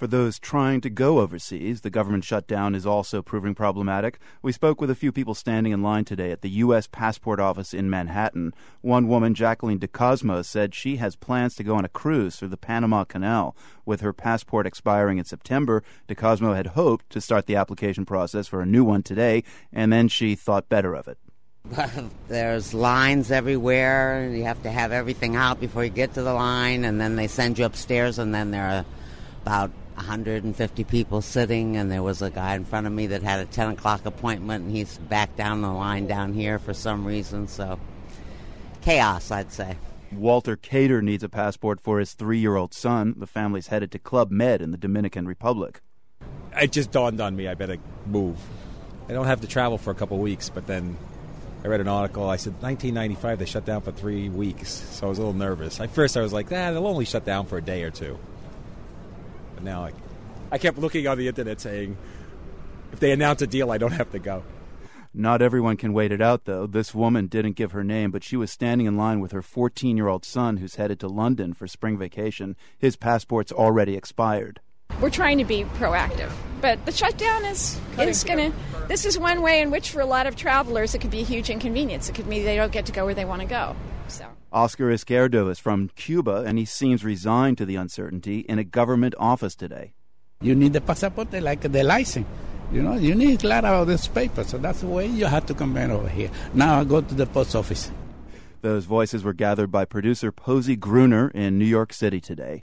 For those trying to go overseas, the government shutdown is also proving problematic. We spoke with a few people standing in line today at the U.S. Passport Office in Manhattan. One woman, Jacqueline DeCosmo, said she has plans to go on a cruise through the Panama Canal. With her passport expiring in September, DeCosmo had hoped to start the application process for a new one today, and then she thought better of it. There's lines everywhere. You have to have everything out before you get to the line, and then they send you upstairs, and then there are about 150 people sitting, and there was a guy in front of me that had a 10 o'clock appointment, and he's back down the line down here for some reason, so chaos, I'd say. Walter Cater needs a passport for his 3-year-old son. The family's headed to Club Med in the Dominican Republic. It just dawned on me I better move. I don't have to travel for a couple of weeks, but then I read an article. I said 1995 they shut down for 3 weeks, so I was a little nervous. At first I was like, they'll only shut down for a day or two. But now I kept looking on the internet saying, if they announce a deal, I don't have to go. Not everyone can wait it out, though. This woman didn't give her name, but she was standing in line with her 14-year-old son who's headed to London for spring vacation. His passport's already expired. We're trying to be proactive, but the shutdown is going to... This is one way in which, for a lot of travelers, it could be a huge inconvenience. It could mean they don't get to go where they want to go. So. Oscar Izquierdo is from Cuba, and he seems resigned to the uncertainty in a government office today. You need the pasaporte like the license. You need a lot of this paper, so that's the way you have to come in over here. Now I go to the post office. Those voices were gathered by producer Posey Gruner in New York City today.